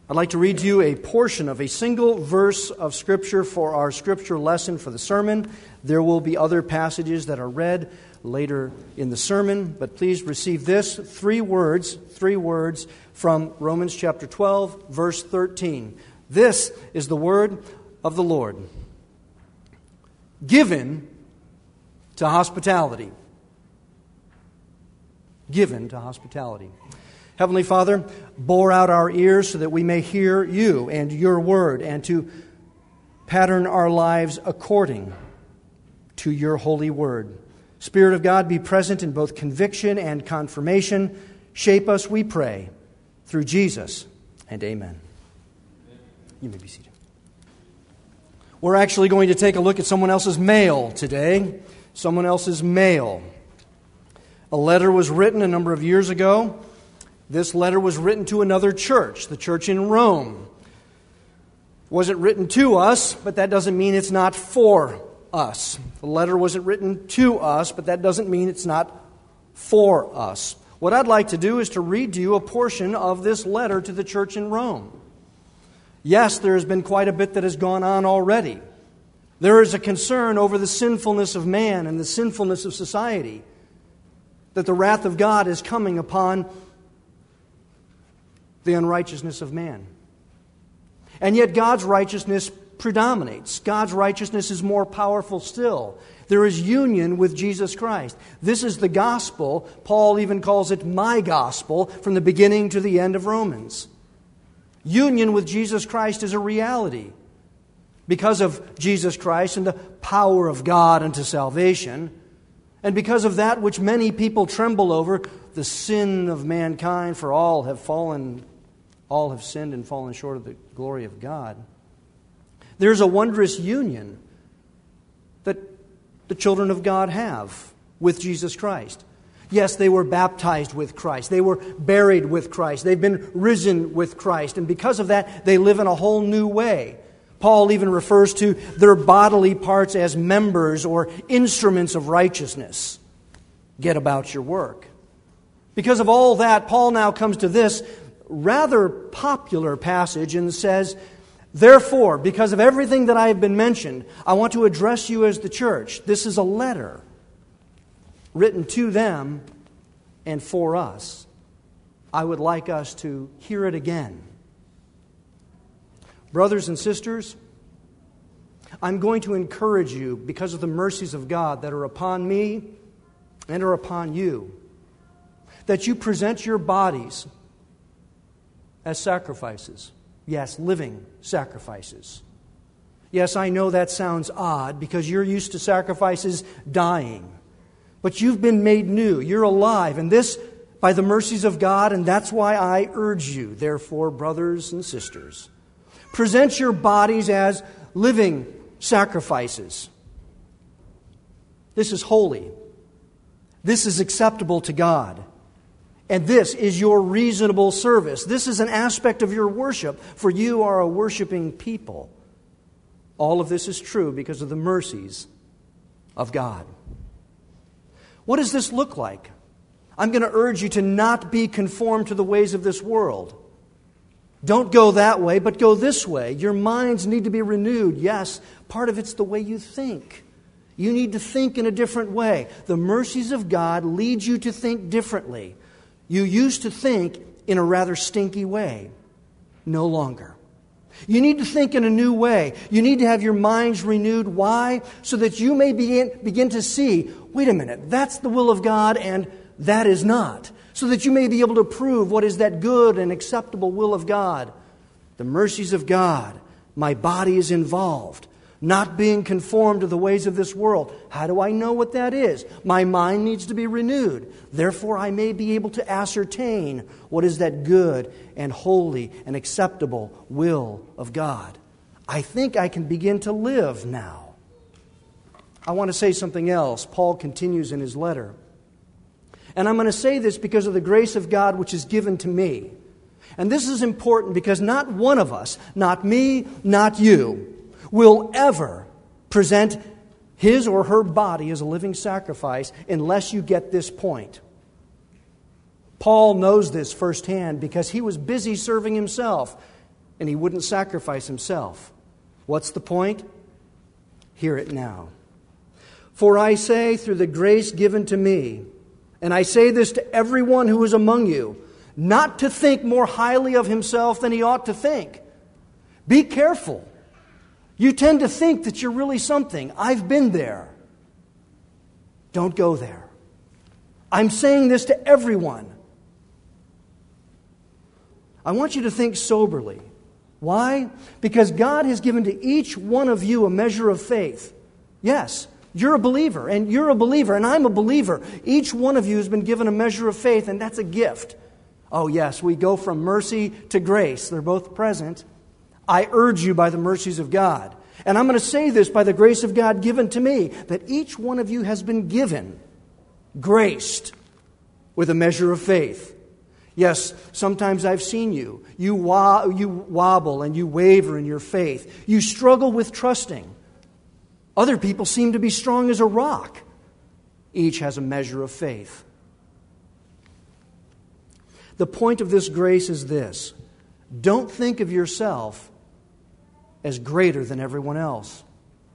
I'd like to read to you a portion of a single verse of Scripture for our Scripture lesson for the sermon. There will be other passages that are read later in the sermon, but please receive this, three words from Romans chapter 12, verse 13. This is the word of the Lord. Given to hospitality. Given to hospitality. Heavenly Father, bore out our ears so that we may hear you and your word, and to pattern our lives according to your holy word. Spirit of God, be present in both conviction and confirmation. Shape us, we pray, through Jesus, and amen. You may be seated. We're actually going to take a look at someone else's mail today. Someone else's mail. A letter was written a number of years ago. This letter was written to another church, the church in Rome. It wasn't written to us, but that doesn't mean it's not for us. The letter wasn't written to us, but that doesn't mean it's not for us. What I'd like to do is to read to you a portion of this letter to the church in Rome. Yes, there has been quite a bit that has gone on already. There is a concern over the sinfulness of man and the sinfulness of society, that the wrath of God is coming upon the unrighteousness of man. And yet God's righteousness predominates. God's righteousness is more powerful still. There is union with Jesus Christ. This is the gospel. Paul even calls it my gospel from the beginning to the end of Romans. Union with Jesus Christ is a reality. Because of Jesus Christ and the power of God unto salvation, and because of that which many people tremble over, the sin of mankind, for all have sinned and fallen short of the glory of God. There's a wondrous union that the children of God have with Jesus Christ. Yes, they were baptized with Christ. They were buried with Christ. They've been risen with Christ. And because of that, they live in a whole new way. Paul even refers to their bodily parts as members or instruments of righteousness. Get about your work. Because of all that, Paul now comes to this rather popular passage and says, therefore, because of everything that I have been mentioned, I want to address you as the church. This is a letter written to them and for us. I would like us to hear it again. Brothers and sisters, I'm going to encourage you because of the mercies of God that are upon me and are upon you, that you present your bodies as sacrifices. Yes, living sacrifices. Yes, I know that sounds odd because you're used to sacrifices dying. But you've been made new. You're alive. And this by the mercies of God, and that's why I urge you, therefore, brothers and sisters, present your bodies as living sacrifices. This is holy. This is acceptable to God. And this is your reasonable service. This is an aspect of your worship, for you are a worshiping people. All of this is true because of the mercies of God. What does this look like? I'm going to urge you to not be conformed to the ways of this world. Don't go that way, but go this way. Your minds need to be renewed. Yes, part of it's the way you think. You need to think in a different way. The mercies of God lead you to think differently. You used to think in a rather stinky way. No longer. You need to think in a new way. You need to have your minds renewed. Why? So that you may begin to see, wait a minute, that's the will of God and that is not. So that you may be able to prove what is that good and acceptable will of God. The mercies of God. My body is involved. Not being conformed to the ways of this world. How do I know what that is? My mind needs to be renewed. Therefore, I may be able to ascertain what is that good and holy and acceptable will of God. I think I can begin to live now. I want to say something else. Paul continues in his letter. And I'm going to say this because of the grace of God which is given to me. And this is important because not one of us, not me, not you, will ever present his or her body as a living sacrifice unless you get this point. Paul knows this firsthand because he was busy serving himself. and He wouldn't sacrifice Himself. What's the point? Hear it now. For I say, through the grace given to me, and I say this to everyone who is among you, not to think more highly of himself than he ought to think. Be careful. You tend to think that you're really something. I've been there. Don't go there. I'm saying this to everyone. I want you to think soberly. Why? Because God has given to each one of you a measure of faith. Yes, you're a believer, and you're a believer, and I'm a believer. Each one of you has been given a measure of faith, and that's a gift. Oh yes, we go from mercy to grace. They're both present. I urge you by the mercies of God. And I'm going to say this by the grace of God given to me, that each one of you has been given, graced with a measure of faith. Yes, sometimes I've seen you. You wobble and you waver in your faith. You struggle with trusting. Other people seem to be strong as a rock. Each has a measure of faith. The point of this grace is this. Don't think of yourself as greater than everyone else.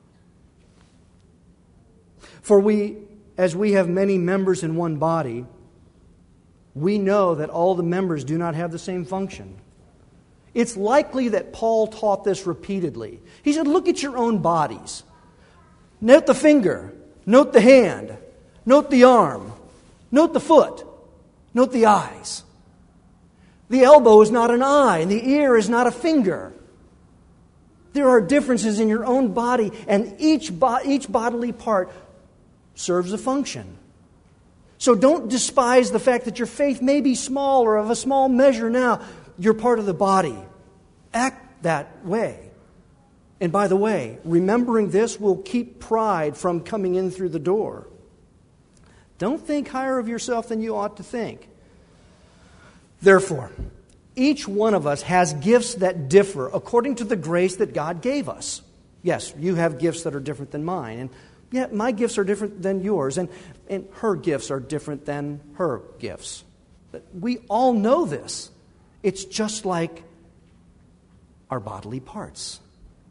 For as we have many members in one body, we know that all the members do not have the same function. It's likely that Paul taught this repeatedly. He said, look at your own bodies. Note the finger. Note the hand. Note the arm. Note the foot. Note the eyes. The elbow is not an eye, and the ear is not a finger. There are differences in your own body, and each bodily part serves a function. So don't despise the fact that your faith may be small or of a small measure now. You're part of the body. Act that way. And by the way, remembering this will keep pride from coming in through the door. Don't think higher of yourself than you ought to think. Therefore, each one of us has gifts that differ according to the grace that God gave us. Yes, you have gifts that are different than mine. And yet my gifts are different than yours. And her gifts are different than her gifts. We all know this. It's just like our bodily parts.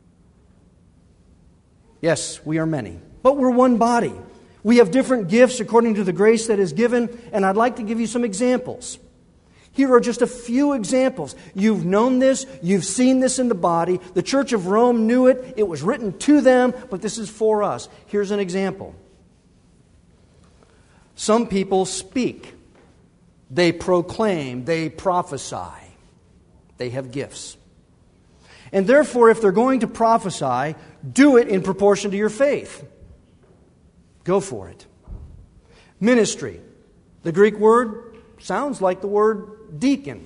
Yes, we are many, but we're one body. We have different gifts according to the grace that is given, and I'd like to give you some examples. Here are just a few examples. You've known this. You've seen this in the body. The Church of Rome knew it. It was written to them, but this is for us. Here's an example. Some people speak. They proclaim. They prophesy. They have gifts. And therefore, if they're going to prophesy, do it in proportion to your faith. Go for it. Ministry. The Greek word sounds like the word deacon.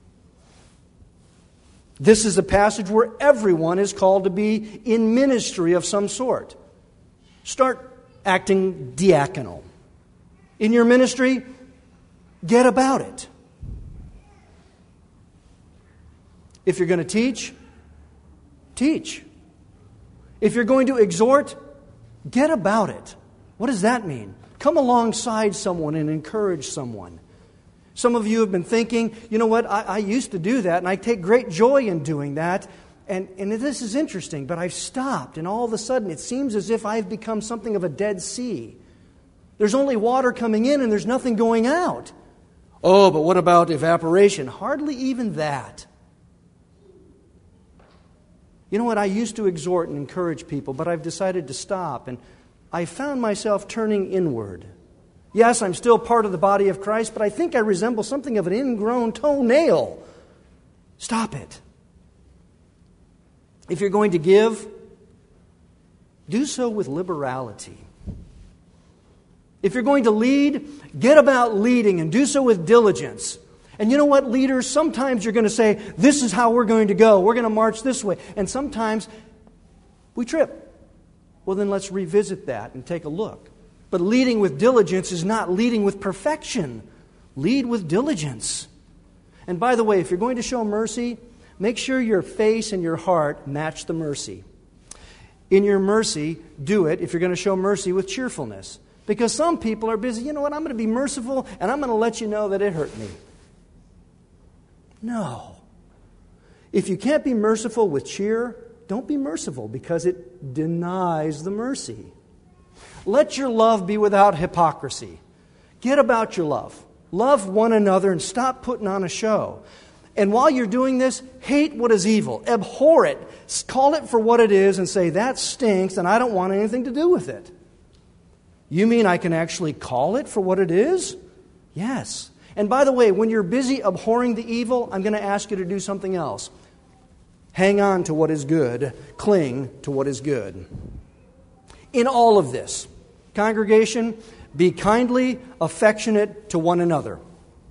This is a passage where everyone is called to be in ministry of some sort. Start acting diaconal. In your ministry, get about it. If you're going to teach, teach. If you're going to exhort, get about it. What does that mean? Come alongside someone and encourage someone. Some of you have been thinking, you know what, I used to do that, and I take great joy in doing that. And this is interesting, but I've stopped, and all of a sudden it seems as if I've become something of a Dead Sea. There's only water coming in, and there's nothing going out. Oh, but what about evaporation? Hardly even that. You know what, I used to exhort and encourage people, but I've decided to stop, and I found myself turning inward. Yes, I'm still part of the body of Christ, but I think I resemble something of an ingrown toenail. Stop it. If you're going to give, do so with liberality. If you're going to lead, get about leading and do so with diligence. And you know what, leaders? Sometimes you're going to say, this is how we're going to go. We're going to march this way. And sometimes we trip. Well, then let's revisit that and take a look. But leading with diligence is not leading with perfection. Lead with diligence. And by the way, if you're going to show mercy, make sure your face and your heart match the mercy. In your mercy, do it, if you're going to show mercy, with cheerfulness. Because some people are busy, you know what, I'm going to be merciful and I'm going to let you know that it hurt me. No. If you can't be merciful with cheer, don't be merciful because it denies the mercy. Let your love be without hypocrisy. Get about your love. Love one another and stop putting on a show. And while you're doing this, hate what is evil. Abhor it. Call it for what it is and say, that stinks and I don't want anything to do with it. You mean I can actually call it for what it is? Yes. And by the way, when you're busy abhorring the evil, I'm going to ask you to do something else. Hang on to what is good. Cling to what is good. In all of this, congregation, be kindly affectionate to one another.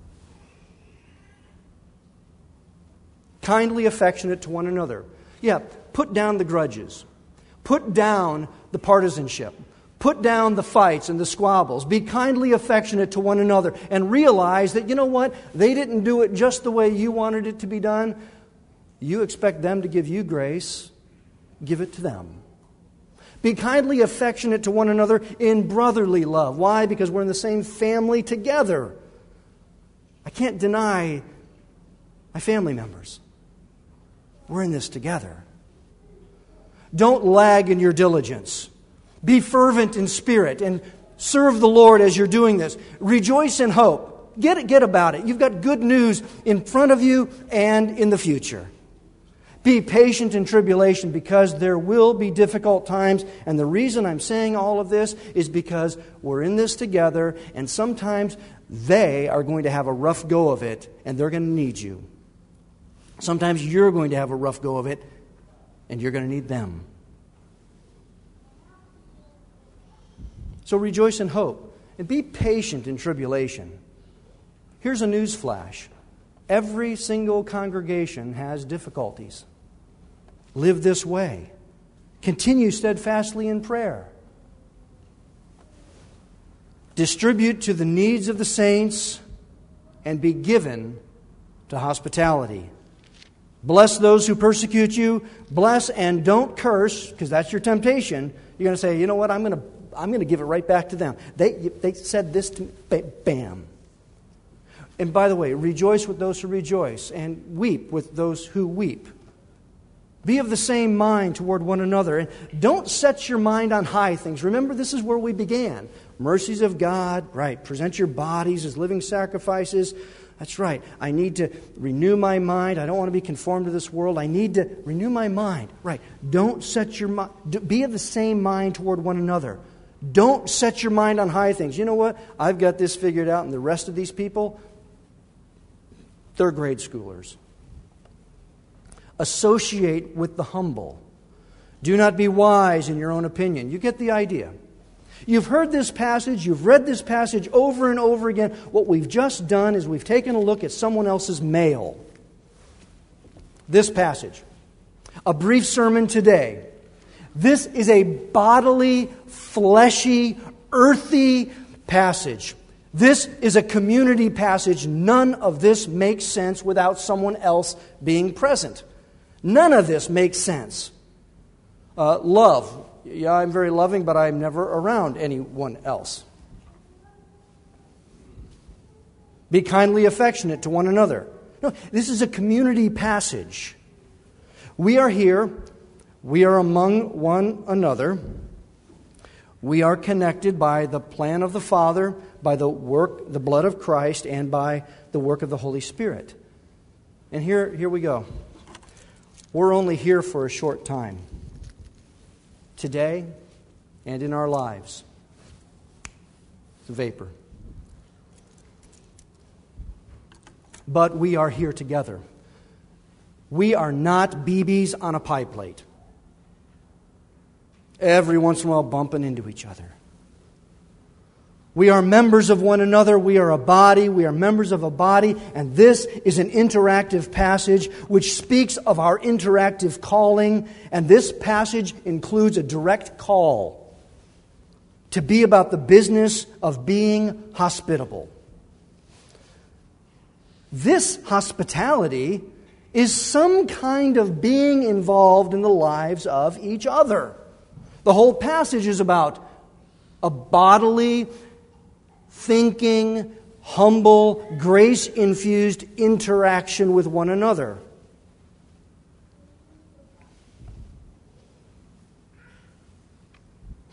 Kindly affectionate to one another. Yeah, put down the grudges. Put down the partisanship. Put down the fights and the squabbles. Be kindly affectionate to one another and realize that, you know what? They didn't do it just the way you wanted it to be done. You expect them to give you grace. Give it to them. Be kindly affectionate to one another in brotherly love. Why? Because we're in the same family together. I can't deny my family members. We're in this together. Don't lag in your diligence. Be fervent in spirit and serve the Lord as you're doing this. Rejoice in hope. Get about it. You've got good news in front of you and in the future. Be patient in tribulation because there will be difficult times. And the reason I'm saying all of this is because we're in this together and sometimes they are going to have a rough go of it and they're going to need you. Sometimes you're going to have a rough go of it and you're going to need them. So rejoice in hope and be patient in tribulation. Here's a news flash. Every single congregation has difficulties. Live this way. Continue steadfastly in prayer. Distribute to the needs of the saints and be given to hospitality. Bless those who persecute you. Bless and don't curse, because that's your temptation. You're going to say, you know what, I'm going to give it right back to them. They said this to me. Bam. And by the way, rejoice with those who rejoice and weep with those who weep. Be of the same mind toward one another. And don't set your mind on high things. Remember, this is where we began. Mercies of God, right. Present your bodies as living sacrifices. That's right. I need to renew my mind. I don't want to be conformed to this world. I need to renew my mind. Right. Don't set your mind. Be of the same mind toward one another. Don't set your mind on high things. You know what? I've got this figured out, and the rest of these people, they're grade schoolers. Associate with the humble. Do not be wise in your own opinion. You get the idea. You've heard this passage. You've read this passage over and over again. What we've just done is we've taken a look at someone else's mail. This passage. A brief sermon today. This is a bodily, fleshy, earthy passage. This is a community passage. None of this makes sense without someone else being present. None of this makes sense. Love. Yeah, I'm very loving, but I'm never around anyone else. Be kindly affectionate to one another. No, this is a community passage. We are here. We are among one another. We are connected by the plan of the Father, by the work, the blood of Christ, and by the work of the Holy Spirit. And here we go. We're only here for a short time. Today and in our lives. It's a vapor. But we are here together. We are not BBs on a pie plate. Every once in a while bumping into each other. We are members of one another. We are a body. We are members of a body. And this is an interactive passage which speaks of our interactive calling. And this passage includes a direct call to be about the business of being hospitable. This hospitality is some kind of being involved in the lives of each other. The whole passage is about a bodily, thinking, humble, grace-infused interaction with one another.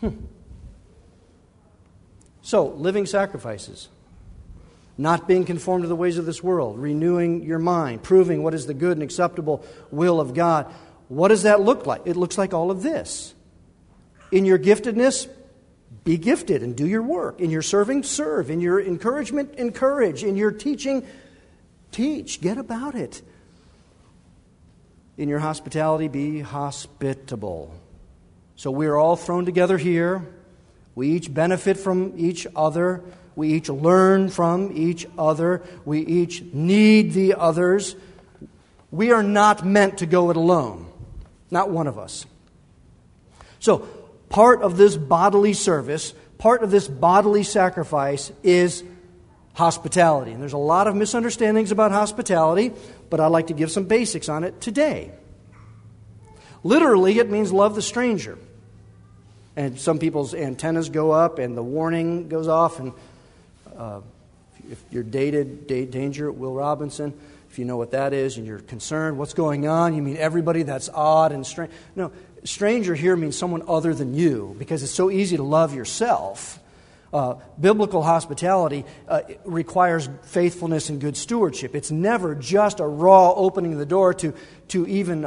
So, living sacrifices. Not being conformed to the ways of this world. Renewing your mind. Proving what is the good and acceptable will of God. What does that look like? It looks like all of this. In your giftedness, be gifted and do your work. In your serving, serve. In your encouragement, encourage. In your teaching, teach. Get about it. In your hospitality, be hospitable. So we are all thrown together here. We each benefit from each other. We each learn from each other. We each need the others. We are not meant to go it alone. Not one of us. So, part of this bodily service, part of this bodily sacrifice is hospitality. And there's a lot of misunderstandings about hospitality, but I'd like to give some basics on it today. Literally, it means love the stranger. And some people's antennas go up and the warning goes off. And if you're dated, date danger at Will Robinson. If you know what that is and you're concerned, what's going on? You mean everybody that's odd and strange? No, stranger here means someone other than you, because it's so easy to love yourself. Biblical hospitality requires faithfulness and good stewardship. It's never just a raw opening of the door to even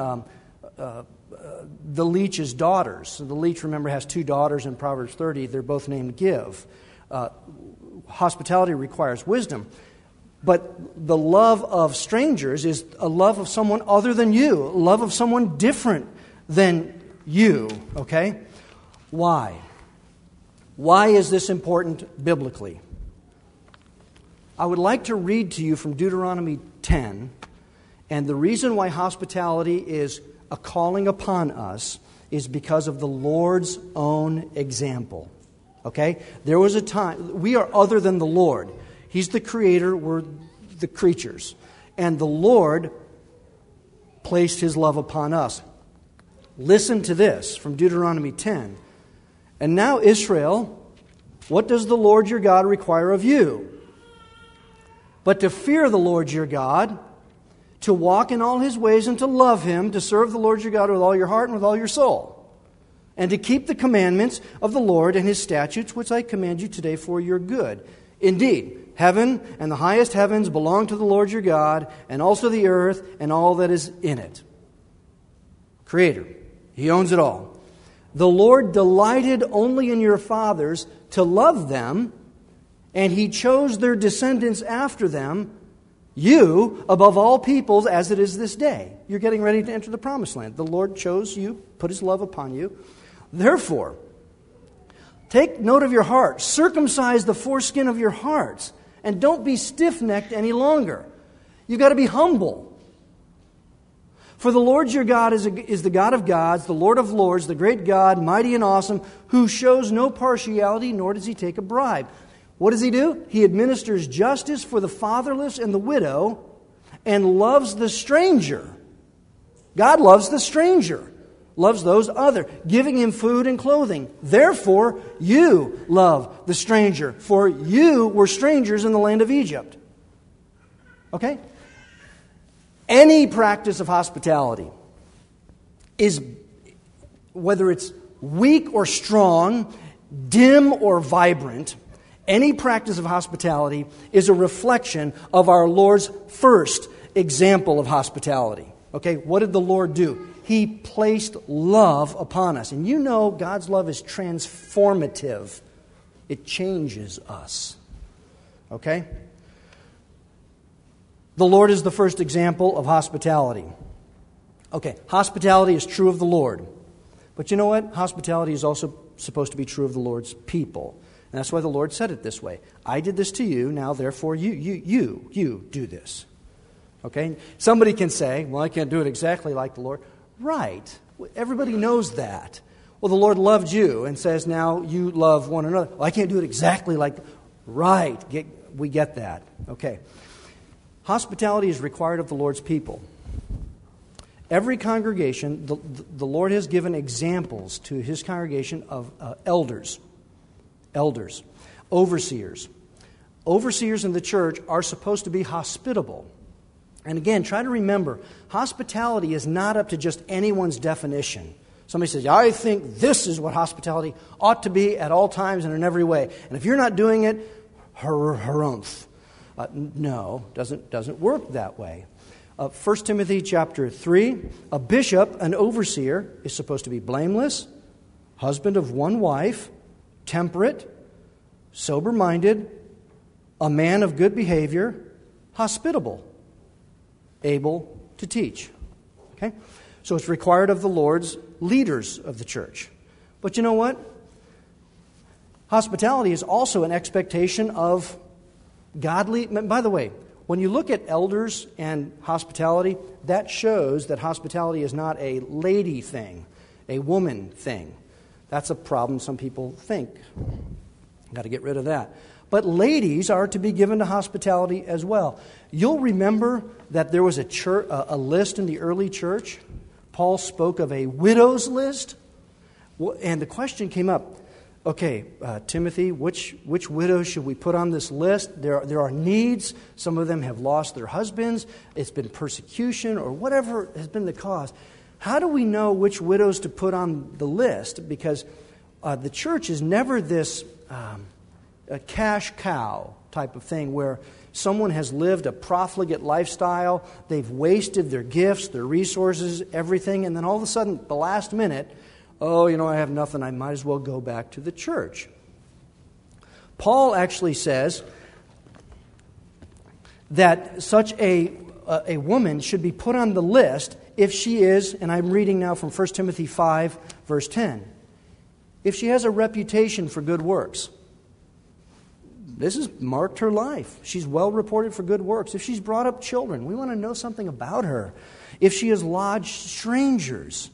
the leech's daughters. So the leech, remember, has 2 daughters in Proverbs 30. They're both named Give. Hospitality requires wisdom. But the love of strangers is a love of someone other than you, a love of someone different than you, okay? Why? Why is this important biblically? I would like to read to you from Deuteronomy 10, and the reason why hospitality is a calling upon us is because of the Lord's own example, okay? There was a time, we are other than the Lord. He's the creator, we're the creatures. And the Lord placed His love upon us. Listen to this from Deuteronomy 10. And now, Israel, what does the Lord your God require of you? But to fear the Lord your God, to walk in all His ways and to love Him, to serve the Lord your God with all your heart and with all your soul, and to keep the commandments of the Lord and His statutes, which I command you today for your good. Indeed, heaven and the highest heavens belong to the Lord your God, and also the earth and all that is in it. Creator. He owns it all. The Lord delighted only in your fathers to love them, and He chose their descendants after them, you above all peoples as it is this day. You're getting ready to enter the promised land. The Lord chose you, put His love upon you. Therefore, take note of your heart. Circumcise the foreskin of your hearts. And don't be stiff-necked any longer. You've got to be humble. For the Lord your God is the God of gods, the Lord of lords, the great God, mighty and awesome, who shows no partiality, nor does He take a bribe. What does He do? He administers justice for the fatherless and the widow, and loves the stranger. God loves the stranger. Loves those other, giving him food and clothing. Therefore, you love the stranger, for you were strangers in the land of Egypt. Okay? Any practice of hospitality is, whether it's weak or strong, dim or vibrant, any practice of hospitality is a reflection of our Lord's first example of hospitality. Okay, what did the Lord do? He placed love upon us. And you know God's love is transformative. It changes us. Okay? The Lord is the first example of hospitality. Okay, hospitality is true of the Lord. But you know what? Hospitality is also supposed to be true of the Lord's people. And that's why the Lord said it this way. I did this to you, now therefore you do this. Okay? Somebody can say, well, I can't do it exactly like the Lord. Right. Everybody knows that. Well, the Lord loved you and says, now you love one another. Well, I can't do it exactly like... Right. We get that. Okay. Hospitality is required of the Lord's people. Every congregation, the Lord has given examples to His congregation of elders, overseers. Overseers in the church are supposed to be hospitable. And again, try to remember, hospitality is not up to just anyone's definition. Somebody says, I think this is what hospitality ought to be at all times and in every way. And if you're not doing it, harumph. No, doesn't work that way. 1 Timothy chapter 3, a bishop, an overseer, is supposed to be blameless, husband of one wife, temperate, sober-minded, a man of good behavior, hospitable, able to teach. Okay? So it's required of the Lord's leaders of the church. But you know what? Hospitality is also an expectation of godly... By the way, when you look at elders and hospitality, that shows that hospitality is not a lady thing, a woman thing. That's a problem some people think. Got to get rid of that. But ladies are to be given to hospitality as well. You'll remember that there was a list in the early church. Paul spoke of a widow's list. And the question came up, okay, Timothy, which widows should we put on this list? There are needs. Some of them have lost their husbands. It's been persecution or whatever has been the cause. How do we know which widows to put on the list? Because the church is never this a cash cow type of thing where someone has lived a profligate lifestyle, they've wasted their gifts, their resources, everything, and then all of a sudden, at the last minute, I have nothing, I might as well go back to the church. Paul actually says that such a woman should be put on the list if she is, and I'm reading now from 1 Timothy 5, verse 10, if she has a reputation for good works. This has marked her life. She's well reported for good works. If she's brought up children, we want to know something about her. If she has lodged strangers.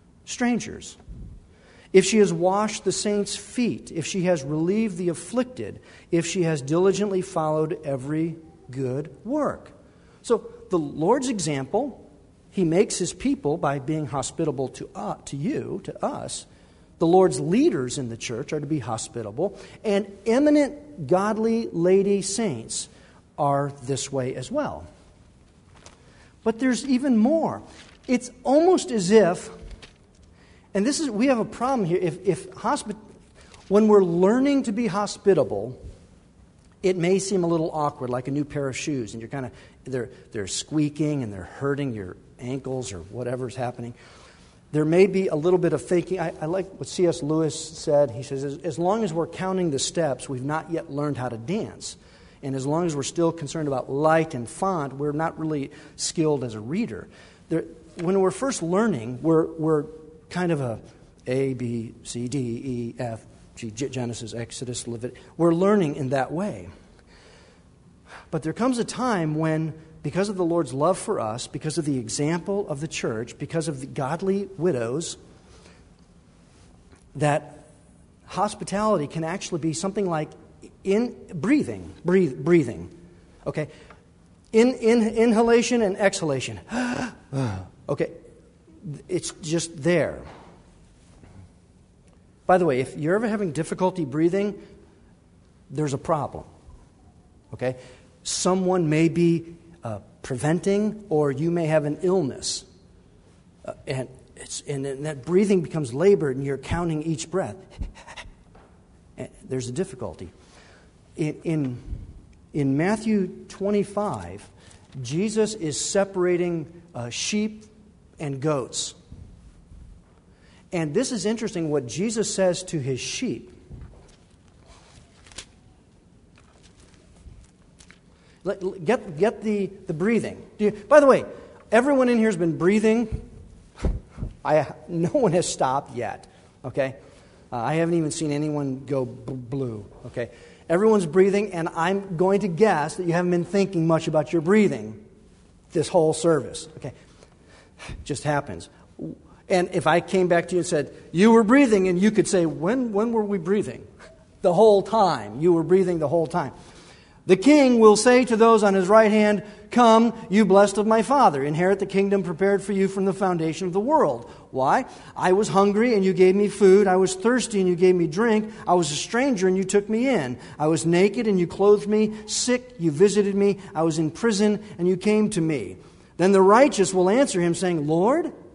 If she has washed the saints' feet. If she has relieved the afflicted. If she has diligently followed every good work. So the Lord's example, He makes His people by being hospitable to us. The Lord's leaders in the church are to be hospitable, and eminent godly lady saints are this way as well. But there's even more. It's almost as if, and we have a problem here, when we're learning to be hospitable, it may seem a little awkward, like a new pair of shoes, and you're they're squeaking and they're hurting your ankles or whatever's happening. There may be a little bit of thinking. I like what C.S. Lewis said. He says, as long as we're counting the steps, we've not yet learned how to dance. And as long as we're still concerned about light and font, we're not really skilled as a reader. When we're first learning, we're kind of A, B, C, D, E, F, G, Genesis, Exodus, Leviticus. We're learning in that way. But there comes a time when, because of the Lord's love for us, because of the example of the church, because of the godly widows, that hospitality can actually be something like breathing. Okay? Inhalation and exhalation. Okay? It's just there. By the way, if you're ever having difficulty breathing, there's a problem. Okay? Someone may be preventing, or you may have an illness. And that breathing becomes labored, and you're counting each breath. There's a difficulty. In Matthew 25, Jesus is separating sheep and goats. And this is interesting what Jesus says to his sheep. Get the breathing. By the way, everyone in here has been breathing. No one has stopped yet. Okay? I haven't even seen anyone go blue. Okay? Everyone's breathing, and I'm going to guess that you haven't been thinking much about your breathing this whole service. Okay? Just happens. And if I came back to you and said, you were breathing, and you could say, when were we breathing? The whole time. You were breathing the whole time. The king will say to those on his right hand, come, you blessed of my Father, inherit the kingdom prepared for you from the foundation of the world. Why? I was hungry and you gave me food. I was thirsty and you gave me drink. I was a stranger and you took me in. I was naked and you clothed me. Sick, you visited me. I was in prison and you came to me. Then the righteous will answer him saying, Lord,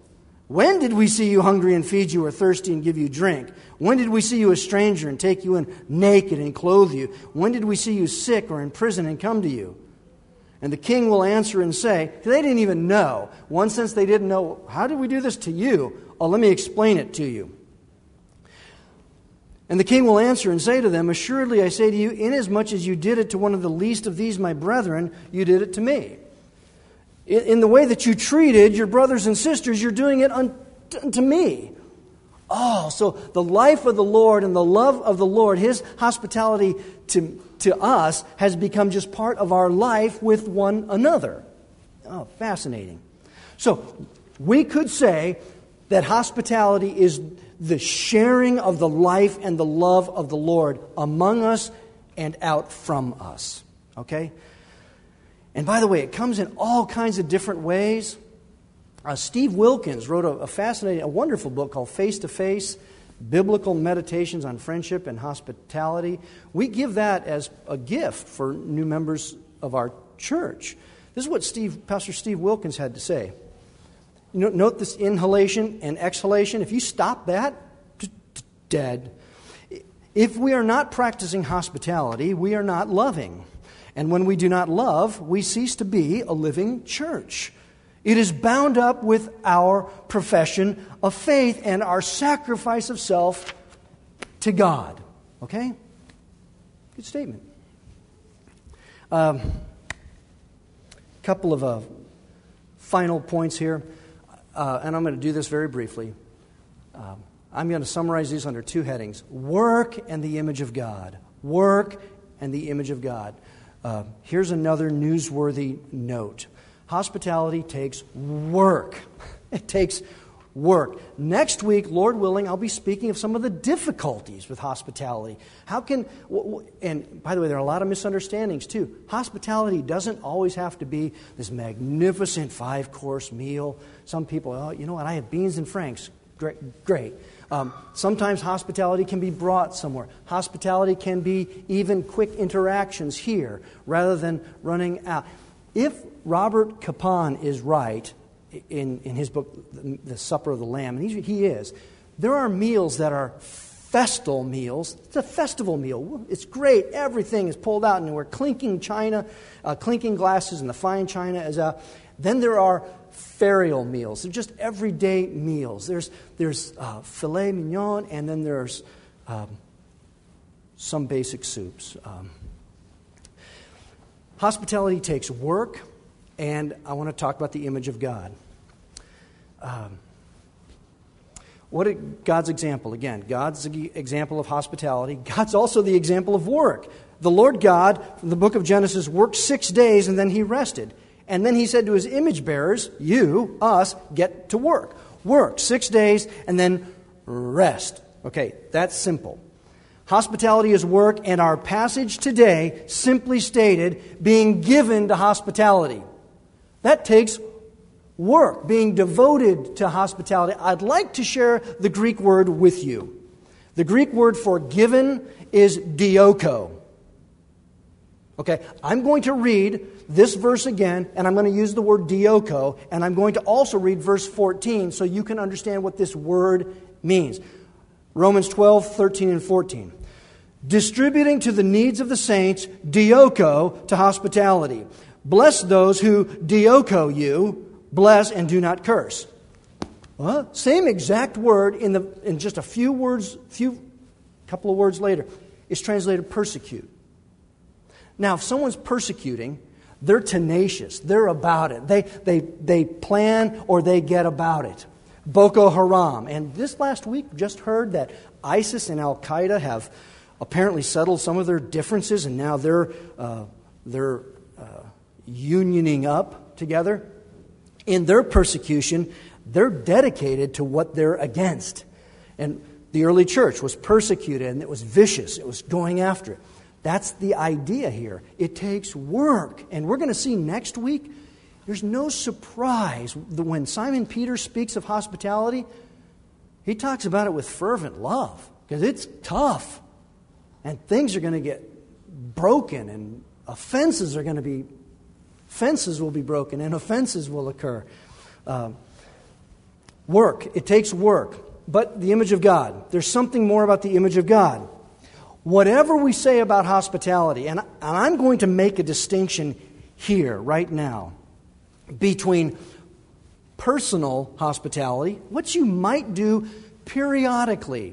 When did we see you hungry and feed you, or thirsty and give you drink? When did we see you a stranger and take you in naked and clothe you? When did we see you sick or in prison and come to you?" And the king will answer and say, they didn't even know. One sense they didn't know, how did we do this to you? Oh, let me explain it to you. And the king will answer and say to them, "Assuredly I say to you, inasmuch as you did it to one of the least of these my brethren, you did it to me." In the way that you treated your brothers and sisters, you're doing it unto me. Oh, so the life of the Lord and the love of the Lord, His hospitality to us has become just part of our life with one another. Oh, fascinating. So we could say that hospitality is the sharing of the life and the love of the Lord among us and out from us. Okay? And by the way, it comes in all kinds of different ways. Steve Wilkins wrote a wonderful book called Face to Face, Biblical Meditations on Friendship and Hospitality. We give that as a gift for new members of our church. This is what Pastor Steve Wilkins had to say. Note this inhalation and exhalation. If you stop that, dead. If we are not practicing hospitality, we are not loving. And when we do not love, we cease to be a living church. It is bound up with our profession of faith and our sacrifice of self to God. Okay? Good statement. Couple of final points here. And I'm going to do this very briefly. I'm going to summarize these under two headings: work and the image of God. Work and the image of God. Here's another newsworthy note. Hospitality takes work. It takes work. Next week, Lord willing, I'll be speaking of some of the difficulties with hospitality. And by the way, there are a lot of misunderstandings too. Hospitality doesn't always have to be this magnificent 5-course meal. Some people, oh, you know what, I have beans and franks. Great. Sometimes hospitality can be brought somewhere. Hospitality can be even quick interactions here rather than running out. If Robert Capon is right in his book, The Supper of the Lamb, and he is, there are meals that are festal meals. It's a festival meal. It's great. Everything is pulled out, and we're clinking glasses, and the fine china is out. Then there are ferial meals. They're just everyday meals. There's filet mignon, and then there's some basic soups. Hospitality takes work, and I want to talk about the image of God. God's example? Again, God's the example of hospitality. God's also the example of work. The Lord God, from the book of Genesis, worked 6 days, and then He rested. And then He said to His image bearers, you, us, get to work. Work 6 days, and then rest. Okay, that's simple. Hospitality is work, and our passage today simply stated being given to hospitality. That takes work, being devoted to hospitality. I'd like to share the Greek word with you. The Greek word for given is dioko. Okay, I'm going to read this verse again, and I'm going to use the word dioko, and I'm going to also read verse 14 so you can understand what this word means. Romans 12, 13, and 14. Distributing to the needs of the saints, dioko to hospitality. Bless those who dioko you, bless and do not curse. Same exact word in just a couple of words later. It's translated persecute. Now, if someone's persecuting, they're tenacious. They're about it. They plan or they get about it. Boko Haram. And this last week, just heard that ISIS and Al-Qaeda have apparently settled some of their differences, and now they're unioning up together. In their persecution, they're dedicated to what they're against. And the early church was persecuted, and it was vicious. It was going after it. That's the idea here. It takes work. And we're going to see next week, there's no surprise that when Simon Peter speaks of hospitality, he talks about it with fervent love, because it's tough. And things are going to get broken, and fences will be broken, and offenses will occur. Work. It takes work. But the image of God. There's something more about the image of God. Whatever we say about hospitality, and I'm going to make a distinction here, right now, between personal hospitality, what you might do periodically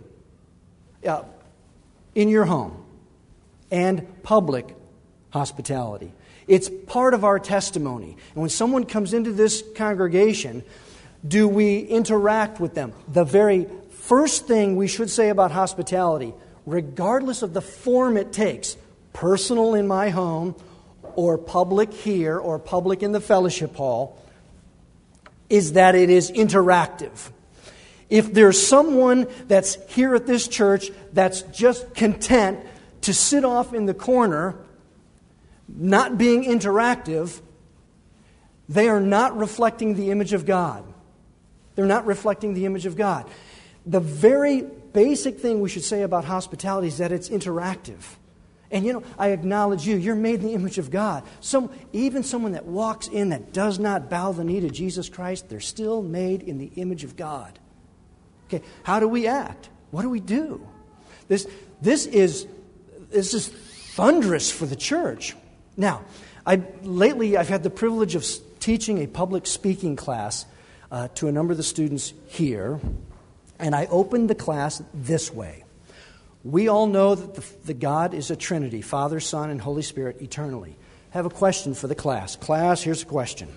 in your home, and public hospitality. It's part of our testimony. And when someone comes into this congregation, do we interact with them? The very first thing we should say about hospitality, regardless of the form it takes, personal in my home, or public here, or public in the fellowship hall, is that it is interactive. If there's someone that's here at this church that's just content to sit off in the corner, not being interactive, they are not reflecting the image of God. They're not reflecting the image of God. The very basic thing we should say about hospitality is that it's interactive. And I acknowledge you're made in the image of God. Even someone that walks in that does not bow the knee to Jesus Christ, they're still made in the image of God. Okay, how do we act? What do we do? This is thunderous for the church. Now, lately I've had the privilege of teaching a public speaking class to a number of the students here, and I opened the class this way. We all know that the God is a Trinity, Father, Son, and Holy Spirit eternally. I have a question for the class. Class, here's a question.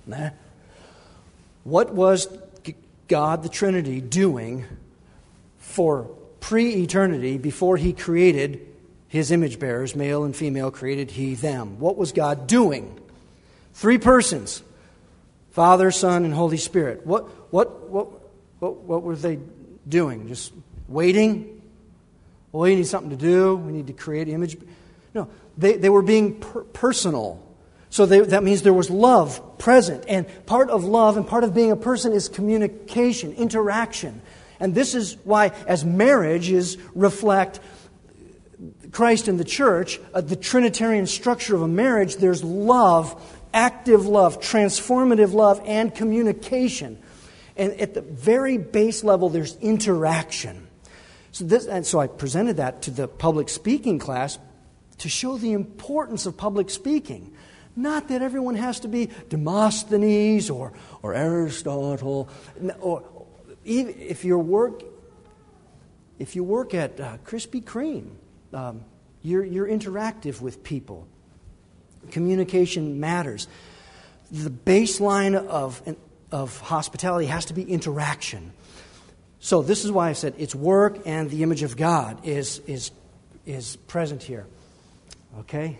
What was God, the Trinity, doing for pre-eternity before He created His image bearers, male and female, created He them? What was God doing? 3 persons, Father, Son, and Holy Spirit. What were they doing? Just waiting? Well, we need something to do. We need to create image. No, they were being personal. So that means there was love present. And part of love and part of being a person is communication, interaction. And this is why, as marriages reflect Christ in the church, the Trinitarian structure of a marriage, there's love, active love, transformative love, and communication. And at the very base level, there's interaction. So I presented that to the public speaking class to show the importance of public speaking. Not that everyone has to be Demosthenes or Aristotle, or even if you work at Krispy Kreme, you're interactive with people. Communication matters. The baseline of hospitality has to be interaction. So this is why I said it's work, and the image of God is present here. Okay.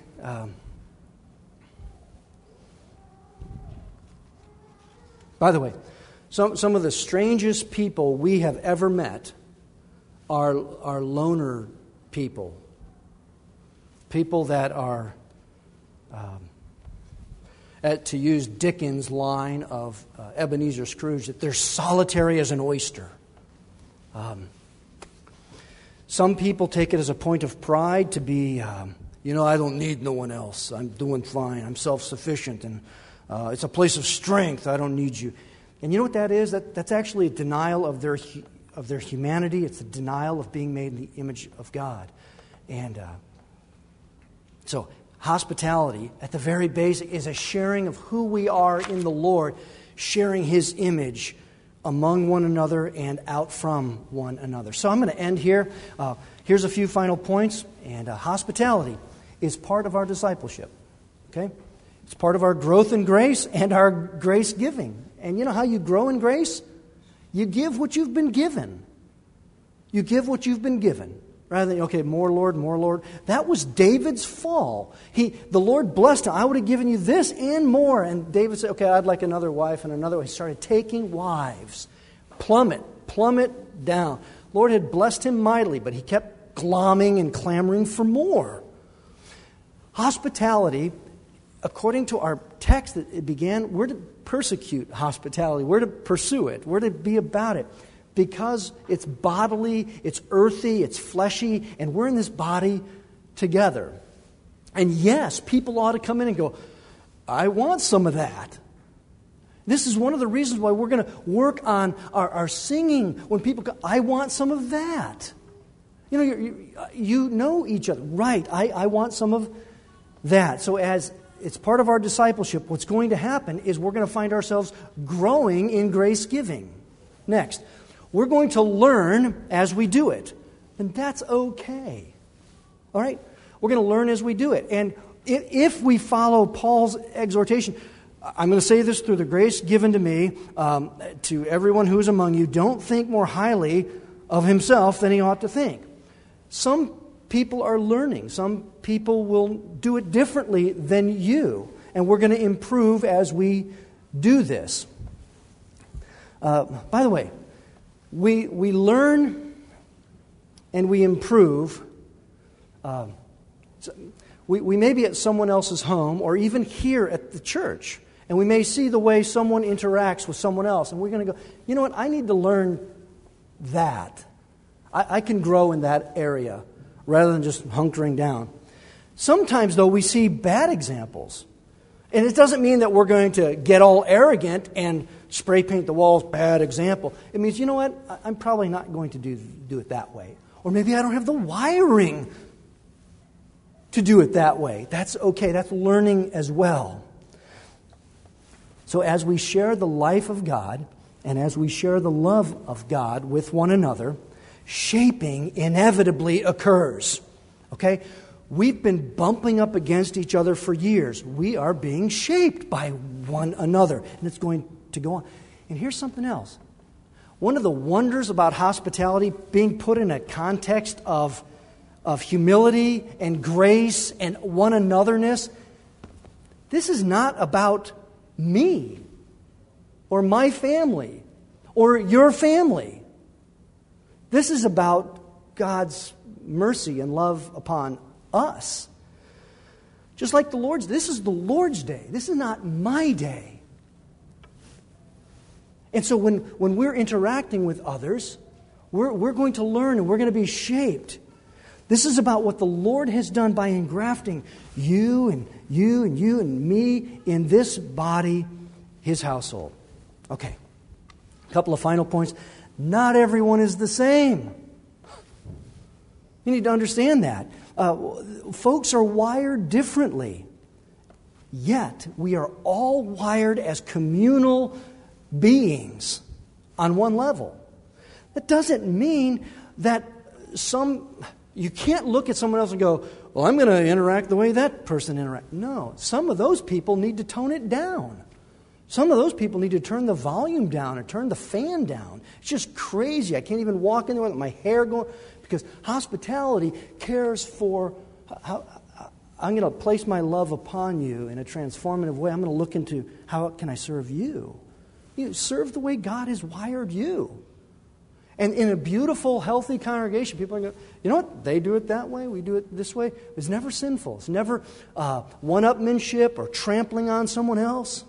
By the way, some of the strangest people we have ever met are loner people. People that are, to use Dickens' line of Ebenezer Scrooge, that they're solitary as an oyster. Some people take it as a point of pride to be, I don't need no one else. I'm doing fine. I'm self-sufficient, and it's a place of strength. I don't need you. And you know what that is? That's actually a denial of their humanity. It's a denial of being made in the image of God. And so hospitality, at the very basic, is a sharing of who we are in the Lord, sharing His image among one another and out from one another. So I'm going to end here. Here's a few final points. And hospitality is part of our discipleship. Okay? It's part of our growth in grace and our grace giving. And you know how you grow in grace? You give what you've been given. You give what you've been given. Rather than, okay, more Lord, more Lord. That was David's fall. The Lord blessed him. I would have given you this and more. And David said, okay, I'd like another wife and another wife. He started taking wives. Plummet down. Lord had blessed him mightily, but he kept glomming and clamoring for more. Hospitality, according to our text that it began, we're to persecute hospitality. We're to pursue it. We're to be about it. Because it's bodily, it's earthy, it's fleshy, and we're in this body together. And yes, people ought to come in and go, I want some of that. This is one of the reasons why we're going to work on our singing. When people go, I want some of that. You know each other. Right, I want some of that. So as it's part of our discipleship, what's going to happen is we're going to find ourselves growing in grace giving. Next, we're going to learn as we do it. And that's okay. All right? We're going to learn as we do it. And if we follow Paul's exhortation, I'm going to say this through the grace given to me, to everyone who is among you, don't think more highly of himself than he ought to think. Some people are learning. Some people will do it differently than you. And we're going to improve as we do this. By the way, we learn and we improve. We may be at someone else's home or even here at the church, and we may see the way someone interacts with someone else, and we're going to go, you know what, I need to learn that. I can grow in that area rather than just hunkering down. Sometimes, though, we see bad examples. And it doesn't mean that we're going to get all arrogant and spray paint the walls, bad example. It means, you know what, I'm probably not going to do it that way. Or maybe I don't have the wiring to do it that way. That's okay. That's learning as well. So as we share the life of God and as we share the love of God with one another, shaping inevitably occurs. Okay? We've been bumping up against each other for years. We are being shaped by one another. And it's going to go on. And here's something else. One of the wonders about hospitality being put in a context of humility and grace and one anotherness, this is not about me or my family or your family. This is about God's mercy and love upon us. Just like the Lord's, this is the Lord's day. This is not my day. And so when we're interacting with others, we're going to learn and we're going to be shaped. This is about what the Lord has done by engrafting you and you and you and me in this body, His household. Okay, a couple of final points. Not everyone is the same. You need to understand that. Folks are wired differently. Yet, we are all wired as communal beings on one level. That doesn't mean that you can't look at someone else and go, well, I'm going to interact the way that person interacts. No, some of those people need to tone it down. Some of those people need to turn the volume down or turn the fan down. It's just crazy. I can't even walk in there with my hair going, because hospitality cares for how I'm going to place my love upon you in a transformative way. I'm going to look into how can I serve you. You serve the way God has wired you. And in a beautiful, healthy congregation, people are going, you know what? They do it that way. We do it this way. It's never sinful. It's never one-upmanship or trampling on someone else.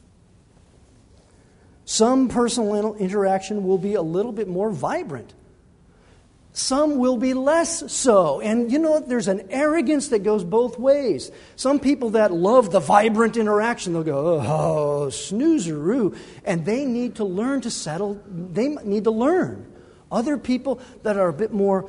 Some personal interaction will be a little bit more vibrant. Some will be less so. And you know what? There's an arrogance that goes both ways. Some people that love the vibrant interaction, they'll go, oh, snoozeroo. And they need to learn to settle. They need to learn. Other people that are a bit more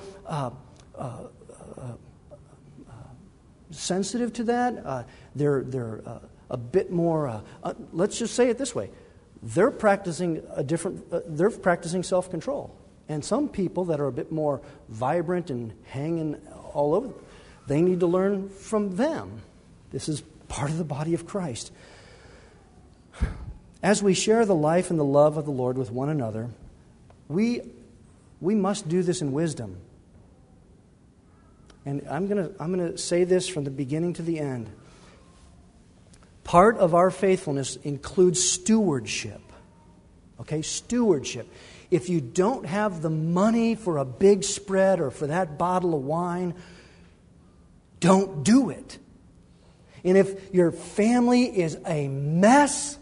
sensitive to that, they're a bit more, let's just say it this way. They're practicing self-control. And some people that are a bit more vibrant and hanging all over, they need to learn from them. This is part of the body of Christ. As we share the life and the love of the Lord with one another, we must do this in wisdom. And I'm going to say this from the beginning to the end. Part of our faithfulness includes stewardship. Okay, stewardship. If you don't have the money for a big spread or for that bottle of wine, don't do it. And if your family is a mess,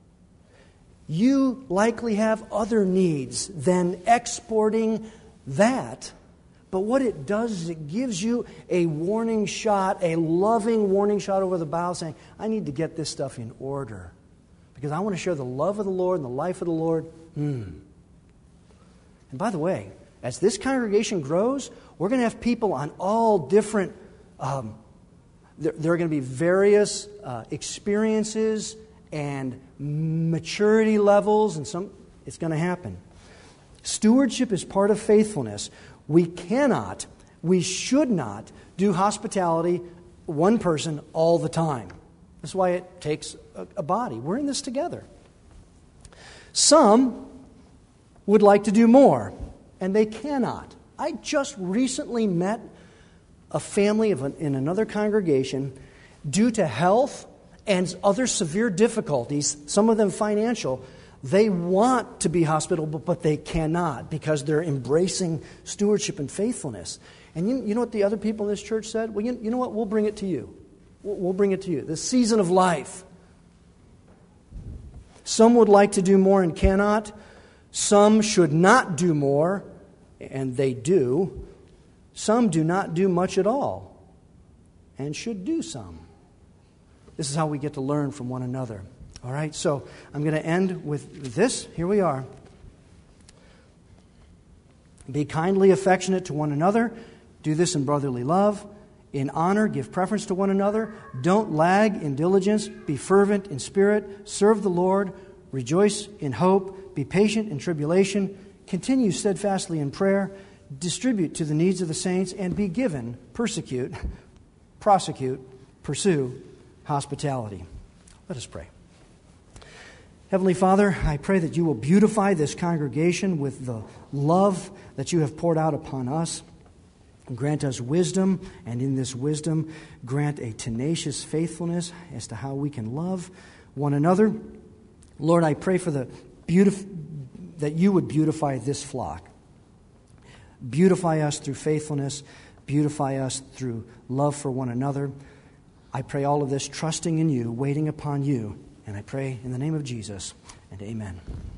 you likely have other needs than exporting that. But what it does is it gives you a warning shot, a loving warning shot over the bow saying, I need to get this stuff in order. because I want to share the love of the Lord and the life of the Lord. And by the way, as this congregation grows, we're going to have people on all different, there are going to be various experiences and maturity levels, and it's going to happen. Stewardship is part of faithfulness. We should not do hospitality one person all the time. That's why it takes a body. We're in this together. Some would like to do more, and they cannot. I just recently met a family in another congregation. Due to health and other severe difficulties, some of them financial, they want to be hospitable, but they cannot because they're embracing stewardship and faithfulness. And you know what the other people in this church said? Well, you know what? We'll bring it to you. We'll bring it to you. This season of life. Some would like to do more and cannot. Some should not do more, and they do. Some do not do much at all, and should do some. This is how we get to learn from one another. All right, so I'm going to end with this. Here we are. Be kindly affectionate to one another. Do this in brotherly love. In honor, give preference to one another. Don't lag in diligence. Be fervent in spirit. Serve the Lord. Rejoice in hope. Be patient in tribulation. Continue steadfastly in prayer. Distribute to the needs of the saints. And be given, persecute, prosecute, pursue hospitality. Let us pray. Heavenly Father, I pray that you will beautify this congregation with the love that you have poured out upon us. Grant us wisdom, and in this wisdom, grant a tenacious faithfulness as to how we can love one another. Lord, I pray for that you would beautify this flock. Beautify us through faithfulness. Beautify us through love for one another. I pray all of this trusting in you, waiting upon you. And I pray in the name of Jesus, and amen.